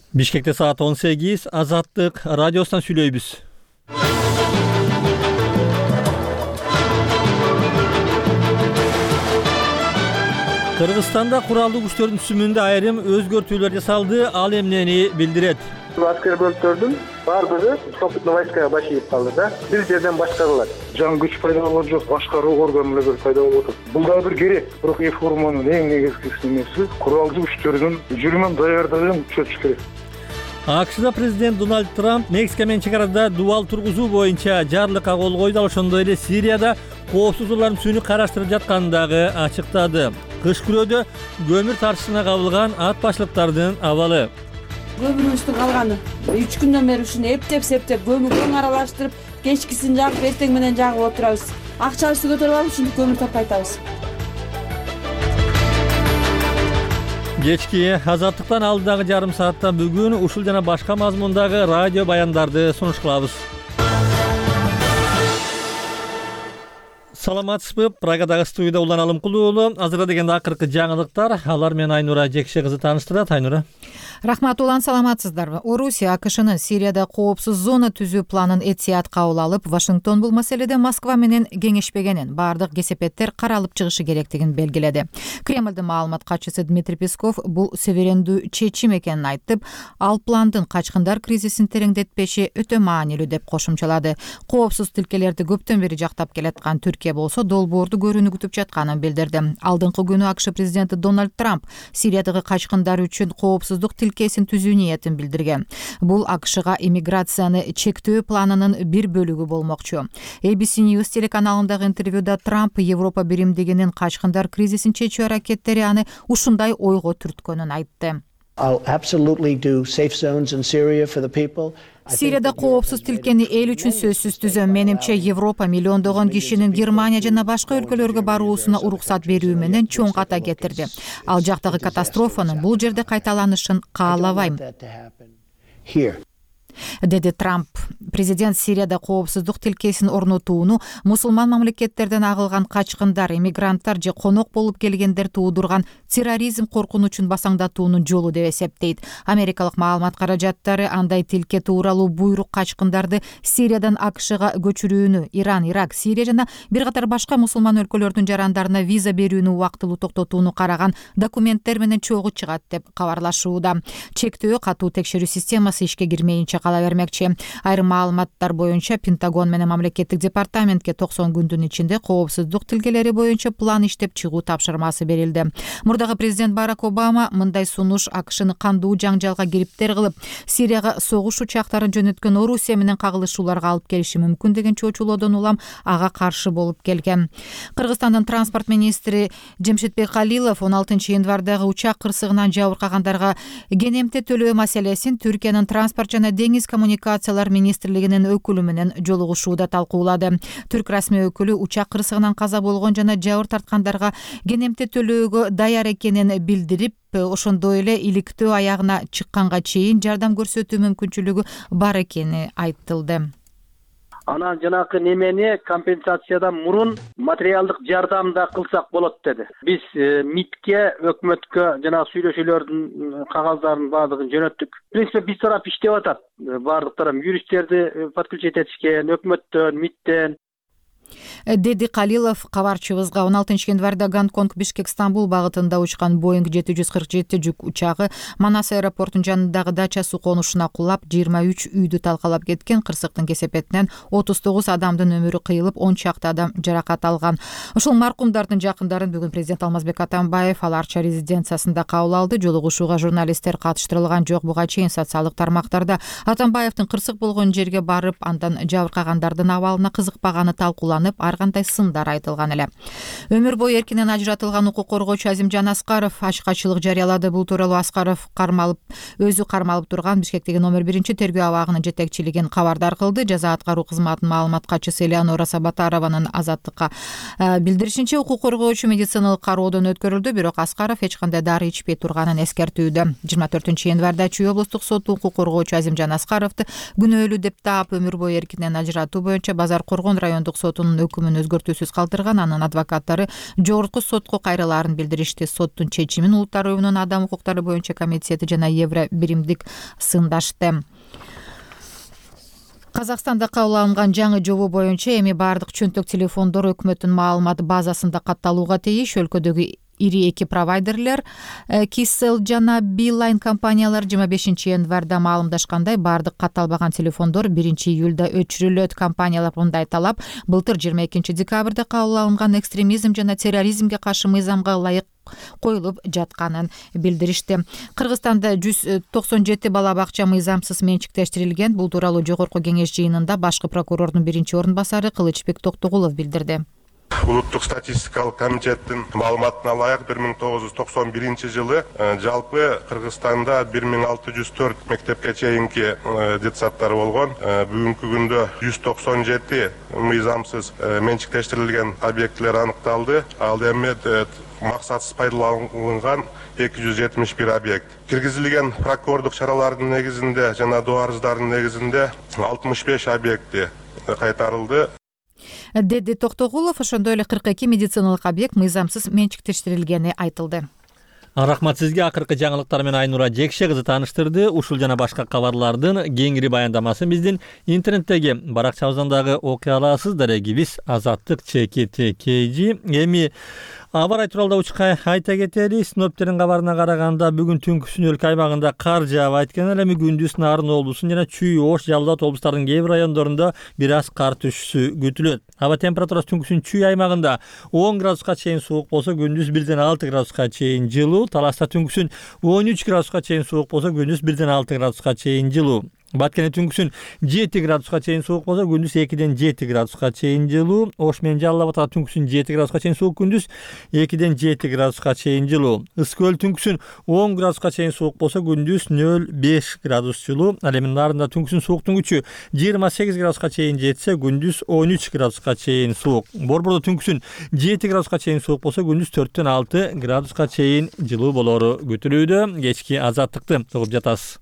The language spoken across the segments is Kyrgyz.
Бишкекте саат 18, Азаттык радиосунан сүйлөйбүз. Кыргызстанда куралдуу күчтөрдүн түзүмүндө айрым өзгөртүүлөр жасалды, ал эмнени билдирет? Аскер бөлүктөрдүн баардыгы сухопутный войскага башыйып калды да. Бир жерден башкарылат. Жаңы күч пайда болгон жок, башкаруу органдары пайда болуп атат. Бул да бир керек. Бирок реформанын эң негизги нерси куралдуу күчтөрдүн жүрүмүн даярдыгын күчөтүш керек. АКШда президент Дональд Трамп Мексика менен чек арада дубал тургузуу боюнча жарлыкка кол койду, ал ошондой эле Сирияда коопсуз урлардын түсүүнү караштырып жатканын дагы ачыктады. Кыш күрөөдө көмүр тартышына кабылган ат башлыктардын абалы. Көмүрүбүздүн калганы 3 күндөн бери ушуну эптеп көмүрдү аралаштырып, кечкисин жагып, эртең менен жагып отурабыз. Акчабызды көтөрүп алып, ушинтип көмүр таппай атабыз. Кечки Азаттыктан алдыдагы жарым саатта бүгүн ушул жана башка мазмундагы радио баяндарды сунуш кылабыз. Саламатсызбы? Прагадагы студияда Улан Алымкулуу уулу. Азырда дегенде акыркы жаңылыктар. Алар менен Айнура Жекше кызы тааныштырат. Айнура. Рахмат, Улан, саламатсыздарбы? Орусия АКШнын Сирияда коопсуз зона түзүү планын этият кабыл алып, Вашингтон бул маселеде Москва менен кеңешпегенин, бардык кесепеттер каралып чыгышы керектигин белгиледи. Кремлдин маалымат катчысы Дмитрий Песков бул суверендүү чечим экенин айтып, ал пландын качкындар кризисин тереңдетпеши өтө маанилүү деп кошумчалады. Коопсуз тилкелерди көптөн бери жактап келаткан Түркия болсо долбоорду көрүүнү күтүп жатканын билдирди. Алдыңкы күнү АКШ президенти Дональд Трамп Сириядагы качкындар үчүн коопсуздук тилкесин түзүү ниетин билдирген. Бул АКШга иммиграцияны чектөө планынын бир бөлүгү болмокчу. ABC News телеканалындагы интервьюда Трамп Европа биримдигинин качкындар кризисин чечүү аракеттери аны ушундай ойго түрткөнүн айтты. Сирияда коопсуз тилкени эл үчүн сөзсүз түзөм. Менимче Европа миллиондогон кишинин Германия жана башка өлкөлөргө баруусуна уруксат берүү менен чоң ката кетирди. Ал жактагы катастрофанын бул жерде кайталанышын каалабайм, деди Трамп. Президент Сирияда коопсуздук тилкесин орнотууну мусулман мамлекеттерден агылган качкындар, иммигранттар же конок болуп келгендер туудурган терроризм коркунучун басаңдатуунун жолу деп эсептейт. Америкалык маалымат каражаттары андай тилке тууралуу буйрук качкындарды Сириядан АКШга көчүрүүнү, Иран, Ирак, Сирия жана бир катар башка мусулман өлкөлөрдүн жарандарына виза берүүнү убактылуу токтотууну караган документтер менен чогуу чыгат деп кабарлашууда. Чектөө катуу текшерүү системасы ишке кирмейинче кала бермекчи. Айрым маалыматтар боюнча Пентагон менен мамлекеттик департаментке 90 күндүн ичинде коопсуздук тилкелери боюнча план иштеп чыгуу тапшырмасы берилди. Мурдагы президент Барак Обама мындай сунуш АКШны кандуу жаңжалга кириптер кылып, Сирияга согуш учактарын жөнөткөн Орусия менен кагылышууларга алып келиши мүмкүн деген чоочулоодон улам ага каршы болуп келген. Кыргызстандын транспорт министри Жемшитбек Калилов 16-январдагы учак кырсыгынан жабыркагандарга кенемте төлөө маселесин Түркиянын транспорт жана деңиз коммуникациялар министрлигинин өкүлү менен жолугушууда талкуулады. Түрк расмий өкүлү учак кырсыгынан каза болгон жана жабыр тарткандарга кенемте төлөөгө даяр экенин билдирип, ошондой эле иликтөө аягына чыкканга чейин жардам көрсөтүү мүмкүнчүлүгү бар экени айтылды. Анан жанакы немени компенсациядан мурун материалдык жардам да кылсак болот деди. Биз МИДке, өкмөткө жана сүйлөшүүлөрдүн кагаздарын баардыгын жөнөттүк. В принципе, биз тарап иштеп атат. Баардык тарап юристтерди подключить этишкен, өкмөттөн, МИДтен, деди Калилов кабарчыбызга. 16-январда Гонконг Бишкек Стамбул багытында учкан Boeing 747 жүк учагы Манас аэропортунун жанындагы дача суу конушуна кулап, 23 үйдү талкалап кеткен. Кырсыктын кесепетинен 39 адамдын өмүрү кыйылып, 10 чакты адам жаракат алган. Ушул маркумдардын жакындарын бүгүн президент Алмазбек Атамбаев Ал Арча резиденциясында кабыл алды. Жолугушууга журналисттер катыштырылган жок. Буга чейин социалдык тармактарда Атамбаевдин кырсык болгон жерге барып, андан жабыркагандардын абалына кызыкпаганы талкууланып, ар кандай сындар айтылган эле. Өмүр бою эркинен ажыратылган укук коргоочу Азимжан Аскаров ачкачылык жарыялады. Бул тууралуу Аскаров өзү кармалып турган Бишкектеги номер 1 тергөө абагынын жетекчилигин кабардар кылды. Жаза аткаруу кызматынын маалымат катчысы Элеонора Сабатарованын Азаттыкка билдиришинче, укук коргоочу медициналык кароодон өткөрүлдү, бирок Аскаров эч кандай дары ичпей турганын эскертүүдө. 24-январда Чүй облустук соту укук коргоочу Азимжан Аскаровду күнөөлүү деп таап, өмүр бою эркинен ажыратуу боюнча Базар Коргон райондук сотунун сотунун өкүмүн өзгөртүүсүз калтырган. Анын адвокаттары жогорку сотко кайрылаарын билдиришти. Соттун чечимин Улуттар уюмунун адам укуктары боюнча комитети жана Евро биримдик сындашты. Казакстанда кабыл алынган жаңы жобо боюнча эми баардык чөнтөк телефондор өкмөттүн маалымат базасында катталууга тийиш. Өлкөдөгү ири эки провайдерлер Kcell жана Beeline компаниялары 25 январда маалымдашкандай, баардык катталбаган телефондор 1 июлда өчүрүлөт. Компаниялар мындай талап былтыр 22 декабрда кабыл алынган экстремизм жана терроризмге каршы мыйзамга ылайык коюлуп жатканын билдиришти. Кыргызстанда 197 бала бакча мыйзамсыз менчиктештирилген. Бул тууралуу жогорку кеңеш жыйынында башкы прокурордун биринчи орун басары Кылычбек Токтогулов билдирди. Улуттук статистикалык комитеттин маалыматына ылайык 1991 жылы жалпы Кыргызстанда 1604 мектепке чейинки детсадтар болгон. Бүгүнкү күндө 197 мыйзамсыз менчиктештирилген объектилер аныкталды. Ал эми максатсыз пайдаланган 271 объект. Киргизилген прокурордук чаралардын негизинде жана доо арыздардын негизинде 65 объекти кайтарылды. Деди Токтогулов. Ошондой эле 42 медициналык объект мыйзамсыз менчиктештирилгени айтылды. Рахмат сизге. Акыркы жаңылыктар менен Айнура Жекше кызы тааныштырды. Ушул жана башка кабарлардын кеңири баяндамасын биздин интернеттеги баракчабыздан дагы окуя аласыз. Дарегибиз Азаттык ЧКТ. Эми аба ырайы тууралуу учка айта кетели. Синоптиктердин кабарына караганда бүгүн түнкүсүн өлкө аймагында кар жаап, айткан эле күндүз Нарын облусунун жана Чүй, Ош, Жалал Абад облустарынын кээ бир райондорунда бир аз кар түшүшү күтүлөт. Аба температурасы түнкүсүн Чүй аймагында 10 градуска чейин суук болсо, күндүз 1-6 градуска чейин жылуу. Таласта түнкүсүн 13 градуска чейин суук болсо, күндүз 1-6 градуска чейин жылуу. Баткене түнкүсүн 7 градуска чейин суук болсо, күндүз 2-7 градуска чейин жылуу. Ош менен Жалал Абадта түнкүсүн 7 градуска чейин суук, күндүз 2-7 градуска чейин жылуу. Ысык көл түнкүсүн 10 градуска чейин суук болсо, күндүз 0-5 градус жылуу. Ал эми Нарында түнкүсүн сууктун күчү 28 градуска чейин жетсе, күндүз 13 градуска чейин суук. Борбордо түнкүсүн 7 градуска чейин суук болсо, күндүз 4-6 градуска чейин жылуу болору күтүлүүдө. Кечки Азаттыкты угуп жатасыз.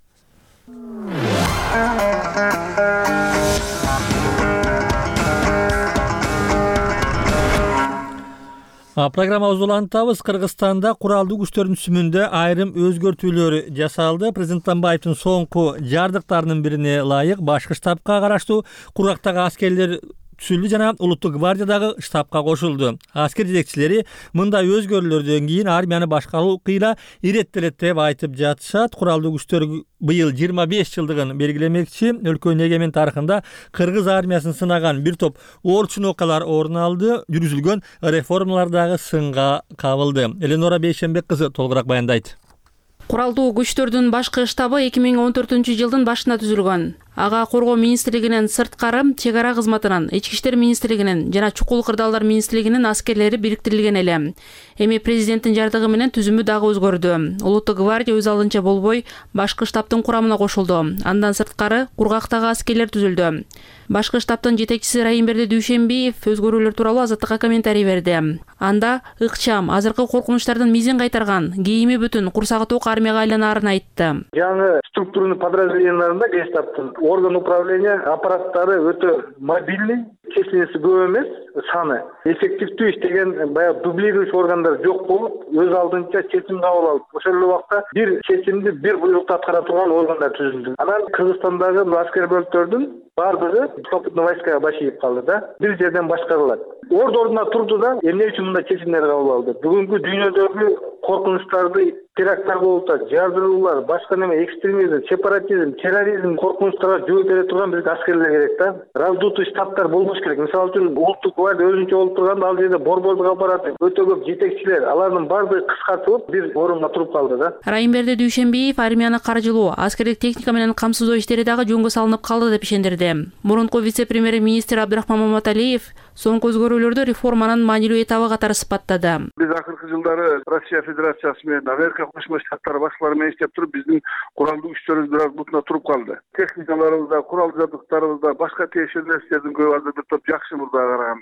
Программабызды улантабыз. Кыргызстанда куралдуу күчтөрдүн түзүмүндө айрым өзгөртүүлөр жасалды. Президент Атамбаевдин соңку жардыктарынын бирине ылайык башкы штабка караштуу кургактагы аскерлер түзүлдү жана Улуттук гвардиядагы штабка кошулду. Аскер жетекчилери мындай өзгөрүүлөрдөн кийин армияны башкаруу кыйла иреттелет деп айтып жатышат. Куралдуу күчтөр быйыл 25 жылдыгын белгилемекчи. Өлкөнүн эгемен тарыхында кыргыз армиясын сынаган бир топ орчун окуялар орун алды. Жүргүзүлгөн реформалар дагы сынга кабылды. Эленора Бейшенбек кызы толугураак баяндайт. Куралдуу күчтөрдүн башкы штабы 2014 жылдын башында түзүлгөн. Ага Коргоо министрлигинин сырткары, чек ара кызматынын, Ички иштер министрлигинин жана Чукул кырдаалдар министрлигинин аскерлери бириктирилген эле. Эми президенттин жардыгы менен түзүмү дагы өзгөрдү. Улуттук гвардия өз алдынча болбой башкы штабтын курамына кошулду. Андан сырткары кургактагы аскерлер түзүлдү. Башкы штабтын жетекчиси Райымберди Дүйшенбиев өзгөрүүлөр тууралуу Азаттыкка комментарий берди. Анда ыкчам, азыркы коркунучтардын мизин кайтарган, кийими бүтүн, курсагы ток армияга айланаарын айтты. Жаңы структурный подразделенияларында Гестаптын орган управления аппараттары өтө мобильный, численности көп эмес, саны. Эффективдүү иштеген, баягы дублирующий органдар жок болуп, өз алдынча чечим кабыл алып, ошол эле убакта бир чечимди бир буйрукту аткара турган органдар түзүлдү. Анан Кыргызстандагы аскер бөлүктөрдүн бардыгы сухопутный войскага башыйып калды да, бир жерден башкарылат. Ордуна турду да, эмне үчүн мындай чечимдер кабыл алды? Бүгүнкү дүйнөдөгү коркунучтарды, теракттар болуп атат, жардыруулар, башка неме, экстремизм, сепаратизм, терроризм коркунучтарга жооп бере турган бир аскерлер керек да. Раздутый штабтар болбош керек. Мисалы үчүн Улуттук гвардия өзүнчө болуп турганда, ал жерде борбордук аппарат, өтө көп жетекчилер, алардын баардыгы кыскартылып бир орунга туруп калды да. Райымберди Дүйшенбиев армияны каржылоо, аскерлик техника менен камсыздоо иштери дагы жөнгө салынып калды деп ишендирди. Мурунку вице-премьер-министр Абдрахман Маматалиев соңку өзгөрүүлөрдү реформанын маанилүү этабы катары сыпаттады. Биз акыркы жылдары Россия Федерациясы менен Америка Кошмо Штаттары башкалары менен иштеп туруп, биздин куралдуу күчтөрүбүз бир аз бутуна туруп калды. Техникаларыбызда, курал жабдыктарыбызда, башка тиешелүү нерселердин көбү азыр бир топ жакшы мурдага караганда.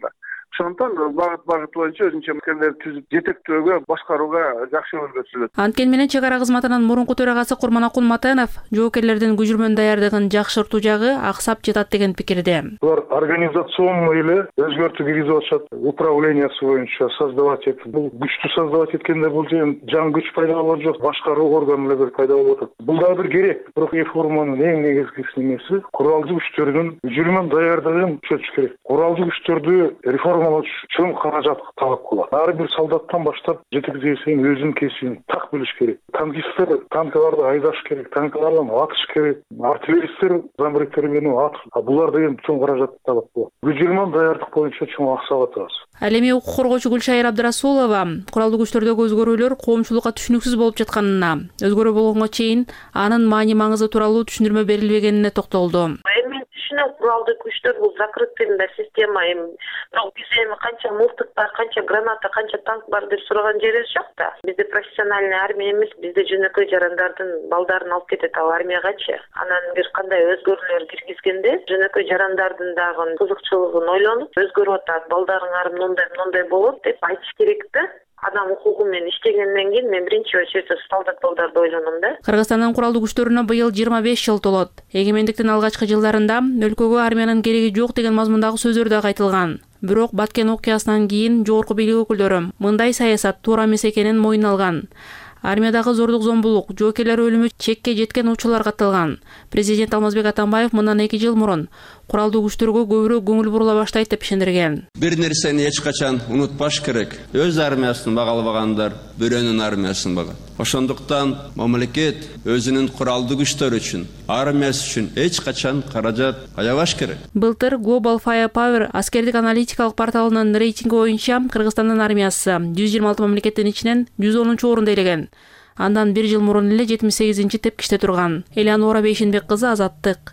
Ошондон багыт боюнча өзүнчө мекемелерди түзүп жетектөөгө, башкарууга жакшы өргөтүлөт. Анткени менен чек ара кызматынын мурунку төрагасы Курманакул Матенов жоокерлердин көчүрмөнүн даярдыгын жакшыртуу жагы аксап жатат деген пикирде. Булар организационный эле өзгөртүү киргизип атышат. Управлениясы боюнча создавать этип, бул күчтү создавать эткенде бул жаңы күч пайда болгон жок, башкаруу органдары пайда болуп атат. Бул да бир керек. Бирок реформанын эң негизги немеси куралдуу күчтөрдүн жүрмөн даярдыгын күчөтүш керек. Куралдуу күчтөрдү реформалаш чоң каражат талап кылат. Ар бир солдаттан баштап жетекчиге чейин өзүнүн кесибин так билиш керек. Танкисттер танкаларды айдаш керек, танкалардан атыш керек. Артиллеристтер замбректер менен атыш. Булар деген чоң каражат талап кылат. Жүрмөн даярдык боюнча чоң аксап атабыз. Ал эми укук коргоочу Гүлшайыр Абдрасулова куралдуу күчтөрдөгү өзгөрүүлөр коомчулукка түшүнүксүз болуп жатканына, өзгөрүү болгонго чейин анын маани маңызы тууралуу түшүндүрмө берилбегенине токтолду. Куралдуу күчтөр бул закрытый система. Бирок биз эми канча мылтык бар, канча граната, канча танк бар деп сураган жерибиз жок да. Бизде профессиональный армия эмес, бизде жөнөкөй жарандардын балдарын алып кетет ал армиягачы. Анан бир кандай өзгөрүүлөр киргизгенде жөнөкөй жарандардын дагы кызыкчылыгын ойлонуп, өзгөрүп атат, балдарыңар мындай болот деп айтыш керек да. Адам укугу менен иштегенден кийин мен биринчи очередь солдат балдарды ойлоном да. Кыргызстандын куралдуу күчтөрүнө быйыл 25 жыл толот. Эгемендиктин алгачкы жылдарында өлкөгө армиянын кереги жок деген мазмундагы сөздөр да айтылган. Бирок Баткен окуясынан кийин жогорку бийлик өкүлдөрү мындай саясат туура эмес экенин мойнуна алган. Армиядагы зордук зомбулук, жоокерлер өлүмү чекке жеткен учурлар катталган. Президент Алмазбек Атамбаев мындан 2 жыл мурун куралдуу күчтөргө көбүрөөк көңүл бурула баштайт деп ишендирген. Бир нерсени эч качан унутпаш керек. Өз армиясын багалабагандар бирөөнүн армиясын багат. Ошондуктан мамлекет өзүнүн куралдуу күчтөрү үчүн, армиясы үчүн эч качан каражат аябаш керек. Былтыр Global Firepower аскердик аналитикалык порталынын рейтинги боюнча Кыргызстандын армиясы 126 мамлекеттин ичинен 110-чу орунда элеген. Андан 1 жыл мурун эле 78-чи тепкичте турган. Элеонора Бейшенбек кызы, Азаттык.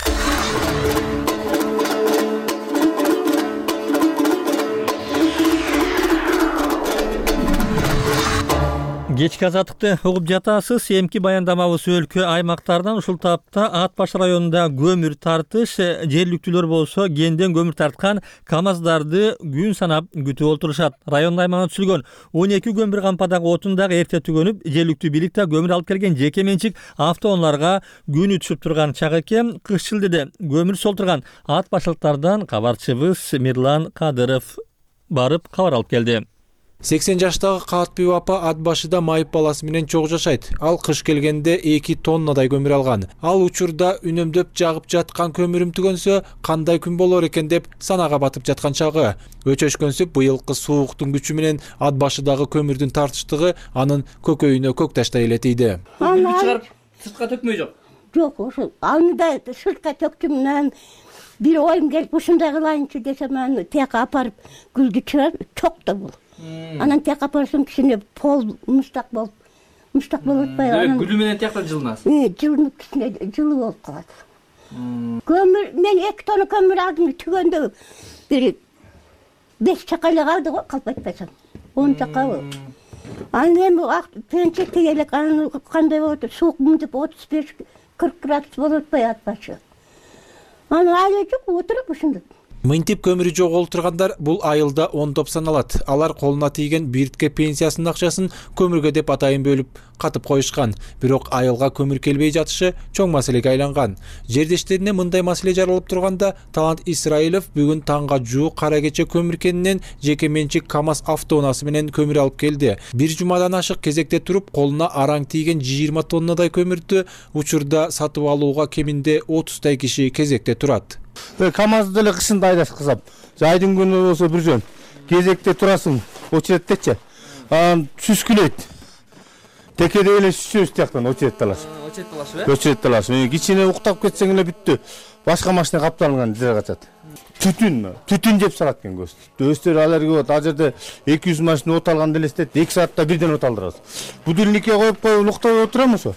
Кечки азаттыкты угуп жатасыз. Эмки баяндамабыз өлкө аймактардан ушул тапта Ат баш районунда көмүр тартыш, жергиликтүүлөр болсо кенден көмүр тарткан КАМАЗдарды күн санап күтүп отурушат. Райондун аймагына түшүлгөн 12 көмүр кампадагы отун дагы эрте түгөнүп, жергиликтүү бийлик да көмүр алып келген жеке менчик автоунааларга күнү түшүп турган чак экен. Кыш шилдеде көмүр солтурган ат башылыктардан кабарчыбыз Мирлан Кадыров барып кабар алып келди. 80 жаштагы Каатбек апа ат башыда майып баласы менен чогуу жашайт. Ал кыш келгенде 2 тоннадай көмүр алган. Ал учурда үнөмдөп жагып жаткан көмүрүм түгөнсө кандай күн болор экен деп санага батып жаткан чагы. Өчөшкөнсүп быйылкы сууктун күчү менен ат башыдагы көмүрдүн тартыштыгы анын көкөйүнө көк таштай эле тийди. Чыгарып сыртка төкмөй жок. Жок, ошо аны да сыртка төктүм. Бир оюм келип ушундай кылайынчы десем, аны тияка апарып гүлдү чыгарып чокто бул. Анан тияка апарсам кичине пол муштак болуп атпайбы? Гүлү менен тиякта жылынасыз. Жылынып кичине жылуу болуп калат. Көмүр мен 2 тонна көмүр алдым түгөндө бир 5 чакайла калды го, калп айтпасам. 10 чакабы. Анан эми пенчекке келек аны кандай болот? Суук мынтип 35-40 градус болуп атпайбы ат башы. Аны айла жок отуруп ушундай. Мынтип көмүрү жоголтургандар бул айылда 10 топ саналат. Алар колуна тийген биртке пенсиясынын акчасын көмүргө деп атайын бөлүп катып коюшкан. Бирок айылга көмүр келбей жатышы чоң маселеге айланган. Жердештерине мындай маселе жаралып турганда Талант Исраилов бүгүн таңга жуук кара кече көмүр кенинен жеке менчик КАМАЗ автоунаасы менен көмүр алып келди. Бир жумадан ашык кезекте туруп, колуна араң тийген 20 тоннадай көмүрдү учурда сатып алууга кеминде 30 киши кезекте турат. КАМАЗды эле кышында айдашкызап, айдын күнү болсо бир жөн кезекте турасың, очереттечи. Анан сүскүлөйт. Текеде эле сүзөбүз тияктан очерет талашып. Очерет талашып. Кичине уктап кетсең эле бүттү. Башка машина капталган жер качат. Түтүн жеп салат экен көз. Өстөр аларга болот. А жерде 200 машина от алганды элестет. 2 саатта бирден от алдырабыз. Будильникке коюп уктап отурам ошо.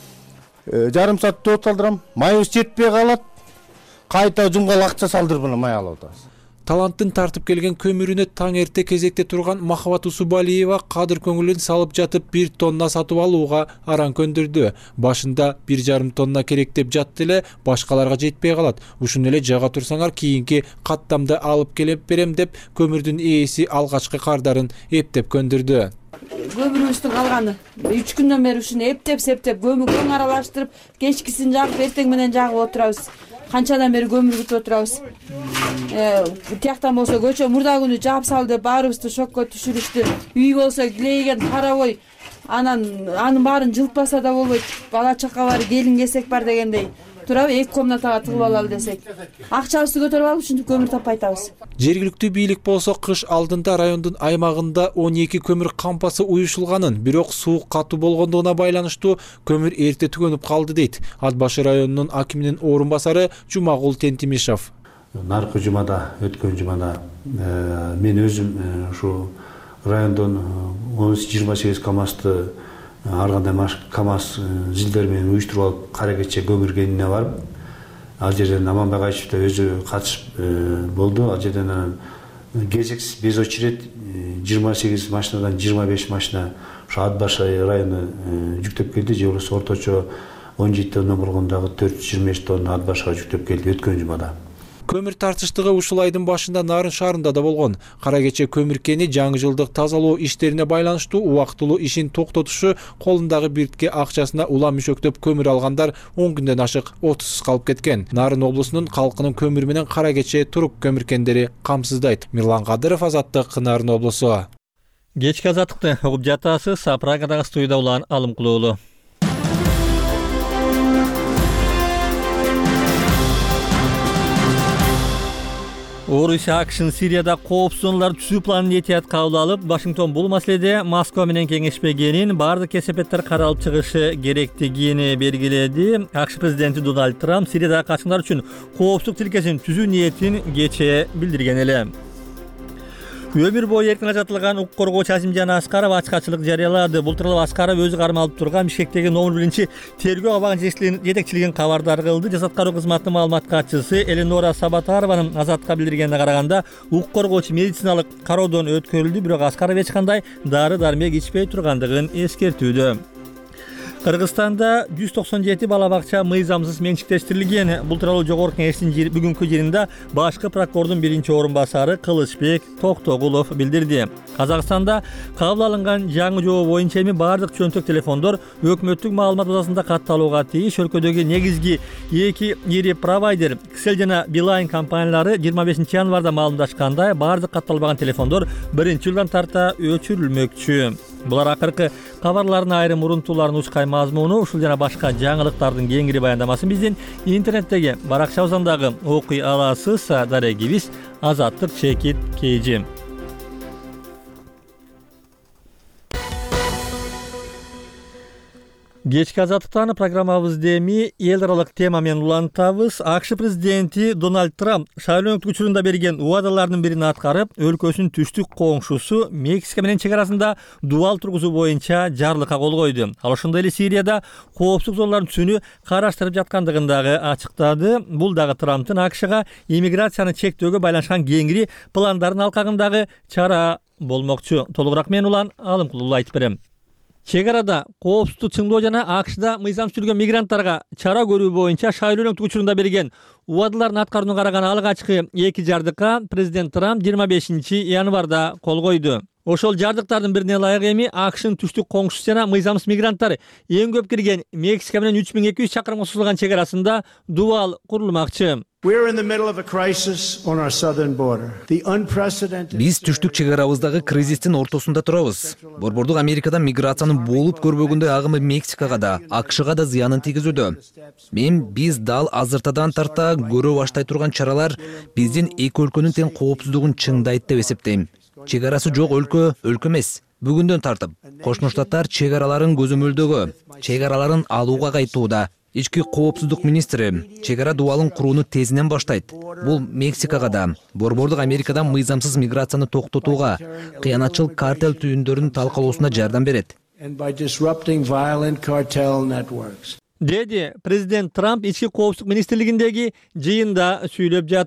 Жарым саатта от алдырам. Майыбыз жетпей калат. Кайта жумгал акча салдырып май алып атабыз. таланттын тартып келген көмүрүнө таң эрте кезекте турган Махабат Усубалиева кадыр көңүлүн салып жатып 1 тонна сатып алууга аран көндүрдү. Башында 1,5 тонна керек деп жатты эле, башкаларга жетпей калат. Ушуну эле жага турсаңар кийинки каттамда алып келип берем деп көмүрдүн ээси алгачкы кардарын эптеп көндүрдү. Көмүрүбүздүн калганы 3 күндөн бери ушуну эптеп көң аралаштырып, кечкисин жагып, эртең менен жагып отурабыз. Канчадан бери көмүр күтүп отурабыз. Тияктан болсо көчө мурда күнү жаап сал деп баарыбызды шокко түшүрүштү. Үй болсо килейген тарабой, анын баарын жылтпаса да болбойт. Бала чака бар, келин кесек бар дегендей. Турабы 2 комнатага тыгып алалы десек. Акчабызды көтөрүп алып ушинтип көмүр таппай атабыз. Жергиликтүү бийлик болсо кыш алдында райондун аймагында 12 көмүр кампасы уюшулганын, бирок суу катуу болгондугуна байланыштуу көмүр эрте түгөнүп калды дейт Ат башы районунун акиминин орун басары Жумагул Тентимишев. Наркы жумада, өткөн жумада мен өзүм ушу райондон 28 КАМАЗды ар кандай КАМАЗ зилдер менен уюштуруп алып кара кече көмүргенине барып, ал жерден Аманбек Айшев да өзү катышып болду. Ал жерден кезексиз без очередь 28 машинадан 25 машина ушу Ат башы району жүктөп келди. Же болбосо орточо 17 тонна болгондогу 425 тонна Ат башыга жүктөп келди өткөн жумада. Көмүр тартыштыгы ушул айдын башында Нарын шаарында да болгон. Кара кече көмүр кени жаңы жылдык тазалоо иштерине байланыштуу убактылуу ишин токтотушу колундагы биртке акчасына улам мüşөктөп көмүр алгандар 10 күндөн ашык отусуз калып кеткен. Нарын облусунун калкынын көмүр менен кара кече турук көмүркендери камсыздайт. Мирлан Кадыров, Азаттык, Нарын облусу. Кечки азаттыкты угуп жатасыз. Прагадагы студияда улан Алым Кулуулу. Орусия АКШнын Сирияда коопсуз зоналар түзүү планын этият кабыл алып, Вашингтон бул маселеде Москва менен кеңешпегенин, бардык кесепеттер каралып чыгышы керектигин белгиледи. АКШ президенти Дональд Трамп Сириядагы качкындар үчүн коопсуздук тилкесин түзүү ниетин кечээ билдирген эле. Өмүр бою эркин ажатылган укук коргоочу Азимжан Аскаров ачкачылык жарыялады. Бул тууралуу Аскаров өзү кармалып турган Бишкектеги номер 1 тергөө абагынын жетекчилигин кабардар кылды. Жасат кароо кызматынын маалымат катчысы Эленора Сабатарованын Азатка билдиргенине караганда, укук коргоочу медициналык кароодон өткөрүлдү, бирок Аскаров эч кандай дары-дармек ичпей тургандыгын эскертүүдө. Кыргызстанда 197 бала бакча мыйзамсыз менчиктештирилген. Бул тууралуу Жогорку Кеңештин бүгүнкү жыйынында башкы прокурордун 1-орун басары Кылычбек Токтогулов билдирди. Казакстанда кабыл алынган жаңы жобо боюнча эми бардык чөнтөк телефондор өкмөттүк маалымат базасында катталууга тийиш. Өлкөдөгү негизги 2 ири провайдер Кселл жана Билайн компаниялары 25 январда маалымдашкандай, бардык катталбаган телефондор 1-жылдан тарта өчүрүлмөкчү. Булар акыркы кабарлардын айрым урунтууларын ушкай мазмуну, ушул жана башка жаңылыктардын кеңири баяндамасын биздин интернеттеги баракчабыздан дагы окуй аласыз. Дарегибиз Азаттык Чекит Кейжи. Кечки азаттыктан программабызды эми эл аралык тема менен улантабыз. АКШ президенти Дональд Трамп шайлоо учурунда берген убадалардын бирин аткарып, өлкөсүнүн түштүк коңшусу Мексика менен чек арасында дубал тургузуу боюнча жарлыкка кол койду. Ал ошондой эле Сирияда коопсуздук зоналарын түзүүнү караштырып жаткандыгын дагы ачыктады. Бул дагы Трамптын АКШга иммиграцияны чектөөгө байланышкан кеңири пландарын алкагындагы чара болмокчу. Толугураак мен улан Алым Кулуулу айтып берем. Чек арада коопсуздукту чыңдоо жана АКШда мыйзамсыз жүргөн мигранттарга чара көрүү боюнча шайлоо учурунда берген убадаларын аткарууну караган алгачкы 2 жардыкка президент Трамп 25 январда кол койду. Ошол жардыктардын бирине ылайык эми АКШнын түштүк коңшусу жана мыйзамсыз мигранттар эң көп кирген Мексика менен 3200 чакырымга созулган чек арасында дубал курулмакчы. Биз түштүк чек арабыздагы кризистин ортосунда турабыз. Борбордук Америкадан миграциянын болуп көрбөгөндөй агымы Мексикага да, АКШга да зыянын тийгизүүдө. Биз дал азыртадан тарта көрө баштай турган чаралар биздин эки өлкөнүн тең коопсуздугун чыңдайт деп эсептейм. Чек арасы жок өлкө эмес. Бүгүндөн тартып, Кошмо Штаттар чек араларын көзөмөлдөгө, чек араларын алууга кайтууда. Ички коопсуздук министри чек ара дубалын курууну тезинен баштайт. Бул Мексикага да, Борбордук Америкадан мыйзамсыз миграцияны токтотууга, кыянатчыл картел түйүндөрүн талкалоосуна жардам берет. Деди президент Трамп ички коопсуздук министрлигиндеги жыйында сүйлөп жатып.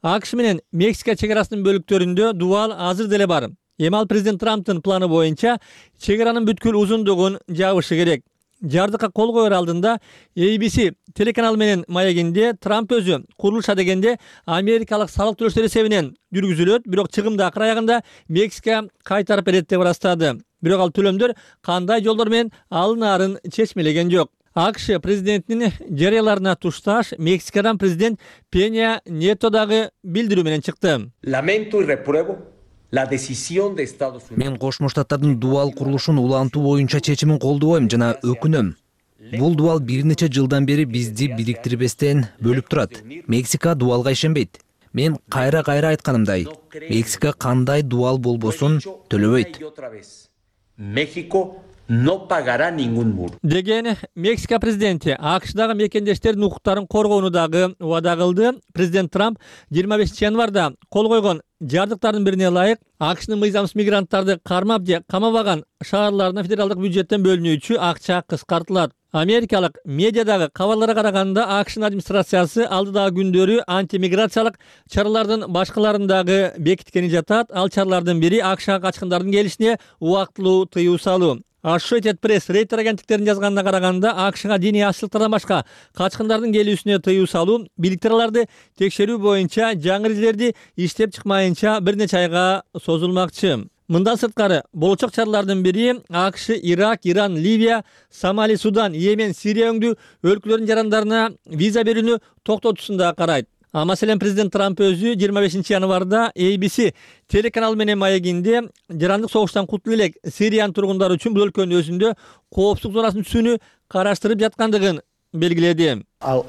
AQSh менен Мексика чегарасынын бөлүктөрүндө дубал азыр деле бар. Эми ал президент Трамптын планы боюнча чегаранын бүткүл узундугун жабышы керек. Жардыкка кол коер алдында ABC телеканалы менен маегинде Трамп өзү курулуша дегенде америкалык салык төлөөчүлөр эсебинен жүргүзүлөт, бирок чыгымды акыр аягында Мексика кайтарып берет деп ырастады. Бирок ал төлөмдөр кандай жолдор менен алынаарын чечмелеген жок. AQSh президентинин жарыяларына тушташ Мексикадан президент Пеня Нето дагы билдирүү менен чыкты. Lamento y repruebo la decisión de Estados Unidos. Мен Кошмо Штаттардын дубал курулушун улантуу боюнча чечимин колдобойм жана өкүнөм. Бул дубал бир нече жылдан бери бизди бириктирбестен бөлүп турат. Мексика дубалга ишенбейт. Мен кайра айтканымдай, Мексика кандай дубал болбосун төлөбөйт. México no pagará ningún muro. Деген Мексика президенти AQShdагы мекендештердин укуктарын коргоону дагы убада кылды. Президент Трамп 25 январда кол койгон жардыктардын бирине ылайык AQShnын мыйзамсыз мигранттарды кармап же камабаган шаарларына федералдык бюджеттен бөлүнүүчү акча кыскартылат. Америкалык медиадагы кабарларга караганда AQShnын администрациясы алдыдагы күндөрү антимиграциялык чаралардын башкаларын дагы бекиткени жатат. Ал чаралардын бири AQShга качкындардын келишине убактылуу тыюу салуу. Associated Press Рейтер агенттиктеринин жазганына караганда AQShга диний ачылыктардан башка качкындардын келүүсүнө тыюу салуу, бийликтер аларды текшерүү боюнча жаңы эрежелерди иштеп чыкмайынча бир нече айга созулмакчы. Мындан сырткары болочок чаралардын бири AQSh Ирак, Иран, Ливия, Сомали, Судан, Йемен, Сирия өңдүү өлкөлөрдүн жарандарына виза берүүнү токтотуусунда карайт. Маселен, президент Трамп өзү 25 январда ABC телеканалы менен маегинде жарандык согуштан кутулуп элек Сириянын тургундары үчүн бул өлкөнүн өзүндө коопсуздук зонасынын түзүүнү караштырып жаткандыгын белгиледи.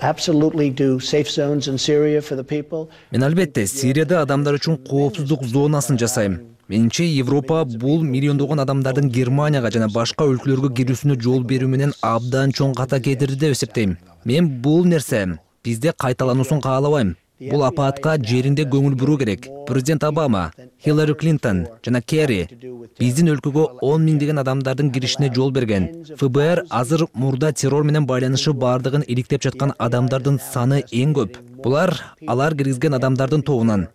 Мен албетте Сирияда адамдар үчүн коопсуздук зонасын жасайм. Менимче Европа бул миллиондогон адамдардын Германияга жана башка өлкөлөргө кирүүсүнө жол берүү менен абдан чоң ката кетирди деп эсептейм. Мен бул нерсе бизде кайталануусун каалабайм. Бул апаатка жеринде көңүл буруу керек. Президент Обама, Хиллари Клинтон жана Керри биздин өлкөгө 10 миңдеген адамдардын киришине жол берген. ФБР азыр мурда террор менен байланышы бардыгын иликтеп жаткан адамдардын саны эң көп. Булар алар киргизген адамдардын тобунан.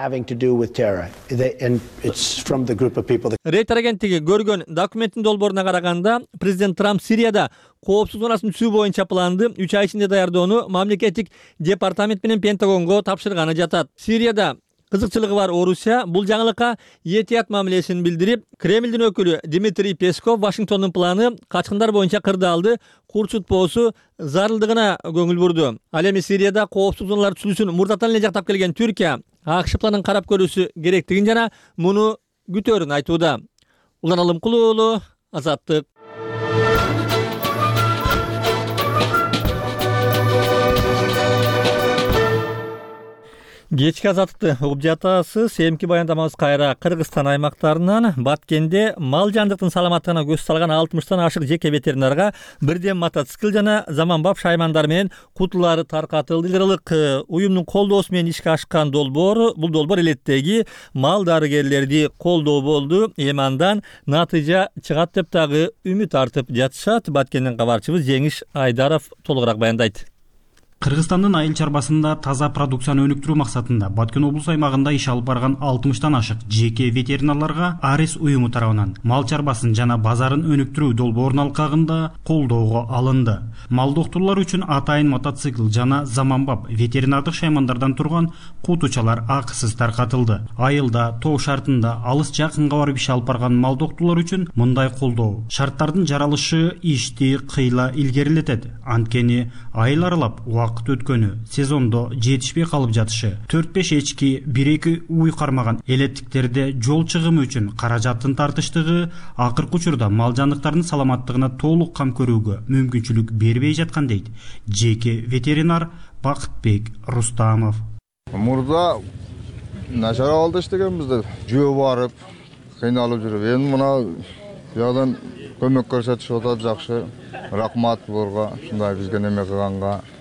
Рейтер агенттиги көргөн документтин долбооруна караганда, президент Трамп Сирияда коопсуз зонасын түзүү боюнча планды 3 ай ичинде даярдоону мамлекеттик департамент менен Пентагонго тапшырганы жатат. Сирияда кызыкчылыгы бар Орусия бул жаңылыкка этият мамилесин билдирип, Кремлдин өкүлү Дмитрий Песков Вашингтондун планы качкындар боюнча кырдаалды курчутпоосу зарылдыгына көңүл бурду. Ал эми Сирияда коопсуз зоналар түзүүсүн мурдатан эле жактап келген Түркия AQSh планын карап көрүүсү керектигин жана муну күтөөрүн айтууда. Улан Алымкулуу уулу, Азаттык. Кечки Азаттыкты угуп жатасыз. Эмки баяндамабыз кайра Кыргызстан аймактарынан. Баткенде мал жандыктын саламаттыгына көз салган 60тан ашык жеке ветеринарга бирден мотоцикл жана заманбап шаймандар менен кутулары таркатылды. Лидерлык уюмдун колдоосу менен ишке ашкан долбоор, бул долбоор элеттеги мал дарыгерлерди колдоо болду. Эми андан натыйжа чыгат деп дагы үмүт артып жатышат. Баткенден кабарчыбыз Жеңиш Айдаров толугураак баяндайт. Кыргызстандын айыл чарбасында таза продукцияны өнүктүрүү максатында Баткен облус аймагында иш алып барган 60тан ашык жеке ветеринарларга Арис уюму тарабынан мал чарбасын жана базарын өнүктүрүү долбоорунун алкагында колдоого алынды. Мал доктурлар үчүн атайын мотоцикл жана заманбап ветеринардык шаймандардан турган кутучалар акысыз таркатылды. Айылда, тоо шартында алыс жакынга барып иш алып барган мал доктурлар үчүн мындай колдоо шарттардын жаралышы ишти кыйла илгерилетет. Анткени айыл аралап вакыт өткөнү, сезондо жетишпей калып жатышы, 4-5 эчки, 1-2 уй кармаган элеттиктерде жол чыгымы үчүн каражаттын тартыштыгы акыркы учурда мал жандыктардын саламаттыгына толук кам көрүүгө мүмкүнчүлүк бербей жаткан дейт жеке ветеринар Бакытбек Рустамов. Мурда начар абалда иштегенбизде жөө барып, кыйналып жүрүп, эми мына жагдан көмөк көрсөтүшүп атат, жакшы. Рахмат буларга, ушундай бизге неме кылганга.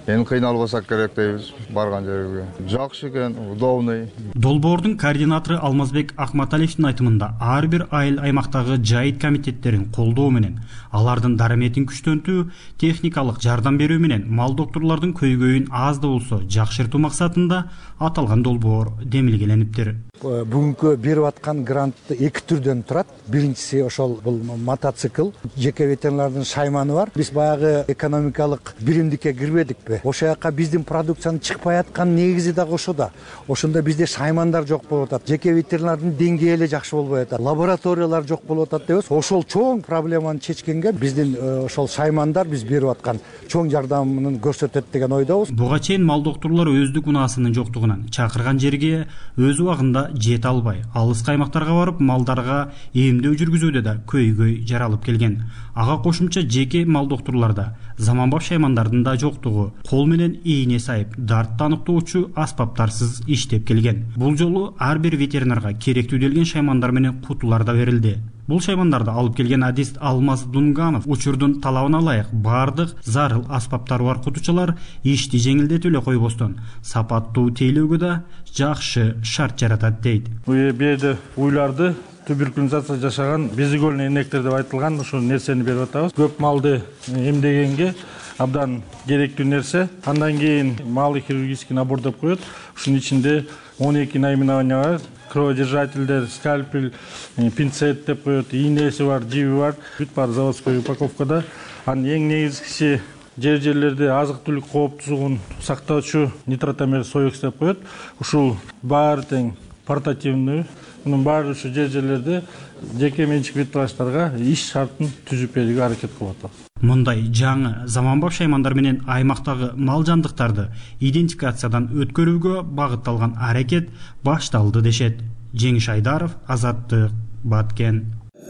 эми кыйналбасак керек дейбиз барган жерге. Жакшы экен, удобный. Долбоордун координатору Алмазбек Акматалиевдин айтымында ар бир айыл аймактагы жайыт комитеттерин колдоо менен алардын дараметин күчтөнтүү, техникалык жардам берүү менен мал докторлордун көйгөйүн аз да болсо жакшыртуу максатында аталган долбоор демилгелениптир. Бүгүнкү берип аткан грант эки түрдөн турат. Биринчиси ошол бул мотоцикл, жеке ветеринардын шайманы бар. Биз баягы экономикалык биримдикке кирбедикпи? Ошол жака биздин продукциянын чыкпай аткан негизи дагы ошода. Ошондо бизде шаймандар жок болуп атат. Жеке ветеринардын деңгээли эле жакшы болбой атат. Лабораториялар жок болуп атат дейбиз. Ошол чоң проблеманы чечкенге биздин ошол шаймандар биз берип аткан чоң жардамын көрсөтөт деген ойдобуз. Буга чейин мал докторлор өздүк унаасынын жоктугунан чакырган жерге өз убагында жете албай, алыс аймактарга барып малдарга эмдөө жүргүзүүдө да көйгөй жаралып келген. Ага кошумча жеке мал докторлордо заманбап шаймандардын да жоктугу, кол менен ийне сайып, дартты аныктоочу аспаптарсыз иштеп келген. Бул жолу ар бир ветеринарга керектүү делген шаймандар менен кутулар да берилди. Бул шаймандарды алып келген адист Алмаз Дунганов учурдун талабына ылайык бардык зарыл аспаптары бар кутучалар ишти жеңилдетип эле койбостон сапаттуу тейлөөгө да жакшы шарт жаратат дейт. Бул жерде уйларды туберкулизация жашаган безигольный инектер деп айтылган ушул нерсени берип атабыз. Көп малды эмдегенге абдан керектүү нерсе. Андан кийин малый хирургический набор деп коет. Ушунун ичинде 12 наименования бар. Кроводержательдер, скальпель, пинцет деп коет, ийнеси бар, жиби бар. Бүт бар заводской упаковкада. Анын эң негизгиси жерлерде азык-түлүк кооптузугун сактоочу нитротамер соекс деп коет. Ушул баары тең портативный. Мунун баары ушу жерлерде жеке менчик ветврачтарга иш шартын түзүп берүүгө аракет кылып атабыз. Мындай жаңы заманбап шаймандар менен аймактагы мал жандыктарды идентификациядан өткөрүүгө багытталган аракет башталды дешет. Жеңиш Айдаров, Азаттык, Баткен.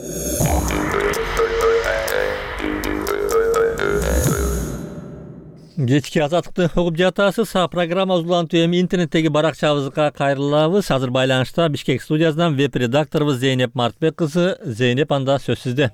Кечки Азаттыкты угуп жатасыз. Программа узулантуу эми интернеттеги баракчабызга кайрылабыз. Азыр байланышта Бишкек студиясынан веб-редакторубуз Зейнеп Мартбек кызы. Зейнеп, анда сөз сизде.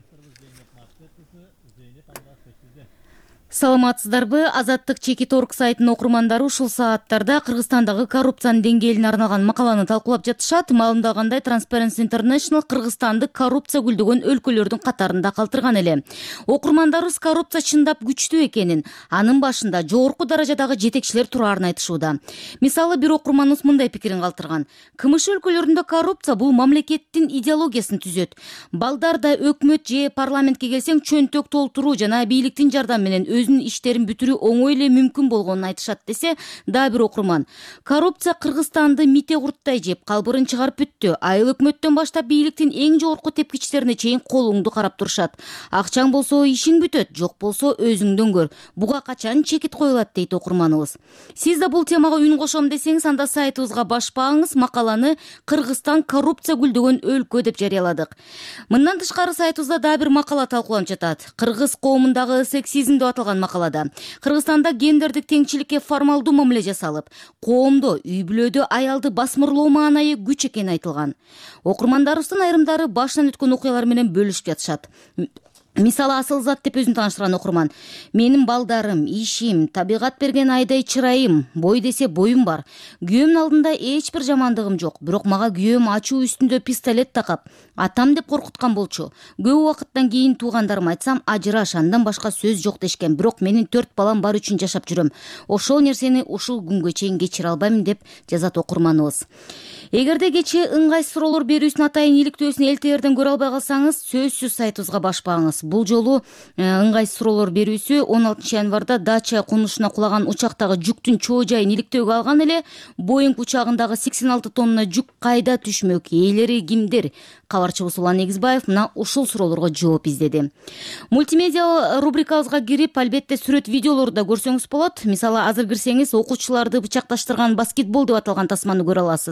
Саламатсыздарбы? Азаттык чекит орг сайтынын окурмандары ушул сааттарда Кыргызстандагы коррупциянын деңгээлине арналган макаланы талкуулап жатышат. Маалымдагандай Transparency International Кыргызстанды коррупция гүлдөгөн өлкөлөрдүн катарында калтырган эле. Окурмандарыбыз коррупция чындап күчтүү экенин, анын башында жогорку даражадагы жетекчилер турарын айтышууда. Мисалы, бир окурманыбыз мындай пикирин калтырган. КМШ өлкөлөрүндө коррупция бул мамлекеттин идеологиясын түзөт. Балдарда өкмөт же парламентке келсең чөнтөк толтуруу жана бийликтин жардамы менен өзүнүн иштерин бүтүрүү оңой эле мүмкүн болгонун айтышат десе, да бир окурман. Коррупция Кыргызстанды мите курттай жеп, калбырын чыгарып бүттү. Айыл өкмөттөн баштап бийликтин эң жогорку тепкичтерине чейин колуңду карап турушат. Акчаң болсо ишиң бүтөт, жок болсо өзүңдөн көр. Буга качан чекит коюлат дейт окурманыбыз. Сиз да бул темага үн кошом десеңиз, анда сайтыбызга башпаңыз, макаланы Кыргызстан коррупция гүлдөгөн өлкө деп жарыяладык. Мындан тышкары сайтыбызда да бир макала талкууланып жатат. Кыргыз коомундагы сексизм деп аталган макалада Кыргызстанда гендердик теңчиликке формалдуу мамиле жасалып, коомдо, үй-бүлөдө аялды басмырлоо маанайы күч экени айтылган. Окурмандарыбыздын айрымдары башынан өткөн окуялар менен бөлүшүп жатышат. Мисалы, Асылзат деп өзүн тааныштырган окурман. Менин балдарым, ишим, табигат берген айдай чырайым, бой десе боюм бар. Күйөөмдүн алдында эч бир жамандыгым жок, бирок мага күйөөм ачуу үстүндө пистолет такап, атам деп коркуткан болчу. Көп убакыттан кийин туугандарыма айтсам, ажыраш, андан башка сөз жок дешкен, бирок менин 4 балам бар үчүн жашап жүрөм. Ошол нерсени ушул күнгө чейин кечире албайм деп жазат окурманыбыз. Эгерде кечээ ыңгайсыз суроолор берүүсүн атайын иликтөөсүн элтээрден көрө албай калсаңыз, сөзсүз сайтыбызга башпаңыз. Бул жолу ыңгайсыз суроолор берүүсү 16 январда Дача конушуна кулаган учактагы жүктүн чоо жайын иликтөөгө алган эле. Боинг учагындагы 86 тонна жүк кайда түшмөк, ээлери кимдер? Кабарчыбыз Улан Эгизбаев мына ушул суроолорго жооп издеди. Мультимедиа рубрикабызга кирип, албетте сүрөт видеолорду да көрсөңүз болот. Мисалы, азыр кирсеңиз окуучуларды бычакташтырган баскетбол деп аталган тасманы көрө аласыз.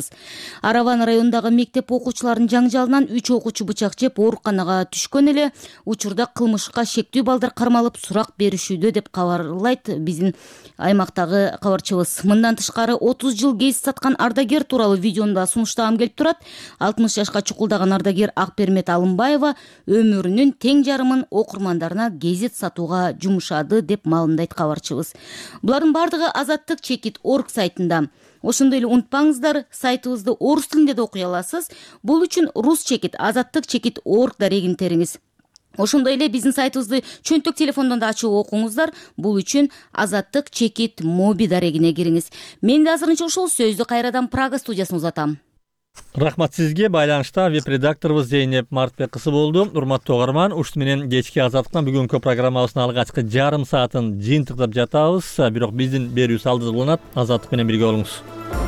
Араван районундагы мектеп окуучуларынын жаңжалынан 3 окуучу бычак жеп ооруканага түшкөн эле. Учурда кылмышка шектүү балдар кармалып сурак беришүүдө деп кабарлайт биздин аймактагы кабарчыбыз. Мындан тышкары 30 жыл гейз саткан ардагер тууралуу видеону да сунуштагым келип турат. 60 жашка чукулдаган ардагер Акпермет Алымбаева өмүрүнүн тең жарымын окурмандарына гезит сатууга жумшады деп маалымдайт кабарчыбыз. Булардын бардыгы Азаттык.org сайтында. Ошондой эле унутпаңыздар, сайтыбызды орус тилинде да окуй аласыз. Бул үчүн рус чекит Азаттык.org дарегин териңиз. Ошондой эле биздин сайтыбызды чөнтөк телефондон да ачып окуңуздар. Бул үчүн Азаттык.моби дарегине кириңиз. Мен да азырынча ошол сөздү кайрадан Прага студиясына узатам. Рахмат сизге. Байланышта веб-редакторубуз Зейнеп Мартбек кызы болду. Урматтуу угарман, ушул менен кечки Азаттыктан бүгүнкү программабыздын алгачкы жарым саатын жыйынтыктап жатабыз. Бирок биздин берүүбүз алда уланат. Азаттык менен бирге болуңуз.